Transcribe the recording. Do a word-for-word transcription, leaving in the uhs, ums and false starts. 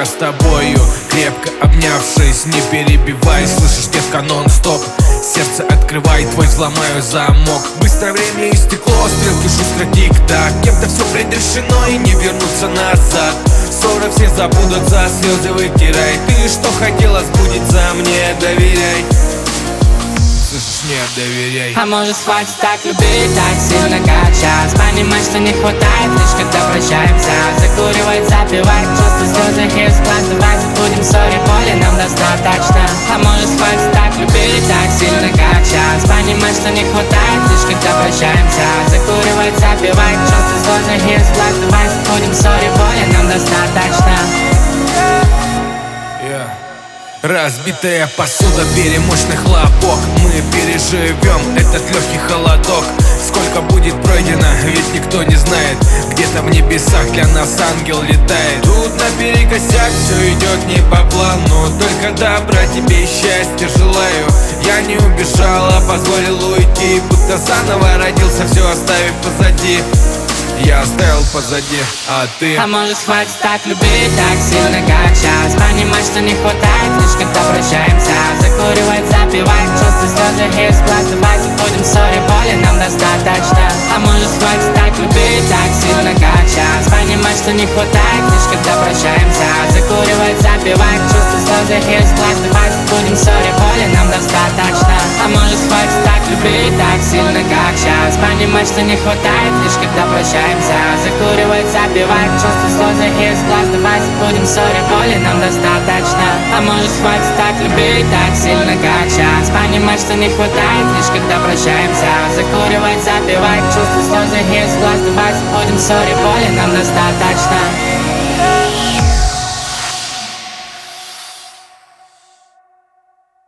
с тобою, крепко обнявшись, не перебивай. Слышишь, детка, нон-стоп, сердце открывай, твой взломаю замок. Быстро время истекло, стрелки шустро тик-так. Кем-то все предрешено и не вернуться назад. Ссоры все забудут, за слезы вытирай. Ты что хотела, сбудется, мне доверяй. Слышишь, не доверяй. А может хватит так любить, так сильно как час. Понимать, что не хватает, лишь когда прощаемся. Закуривать, запивать, чувства, слезы из глаз. Давайте будем ссоре, боли нам достаточно. А может хватит так любить, так сильно как час. Понимать, что не хватает, лишь когда прощаемся. Закуривать, запивать, чувства, слезы из глаз. Давайте будем ссоре, боли нам достаточно. Yeah. Разбитая посуда, перемощный хлопок. Мы переживем этот легкий холодок. Сколько будет пройдено, ведь никто не знает. Где-то в небесах для нас ангел летает. Тут наперекосяк все идет не по плану. Только добра тебе и счастья желаю. Я не убежал, а позволил уйти. Будто заново родился, все оставив позади. Я оставил позади, а ты? А может хватит так любить, так сильно как час. Понимать, что не хватает, лишь когда прощаемся. Закуривать, запивать, чувства, слезы из глаз. Давайте будем ссоре, боли нам достаточно. А может хватит так любить, так сильно как час. Понимать, что не хватает, лишь когда прощаемся. Закуривать, запивать, чувства, слезы из глаз. Давайте будем ссоре, боли нам достаточно. А может хватит так любить, так сильно как час. Понимать, что не хватает, лишь когда прощаемся. Закуривать, запивать, чувства, слезы из глаз. Давайте будем ссоре, боли нам достаточно. А может хватит так любить, так сильно как час. Понимать, что не хватает, лишь когда прощаемся. Закуривать, запивать, чувства, слезы из глаз. Давайте будем ссоре, боли нам достаточно.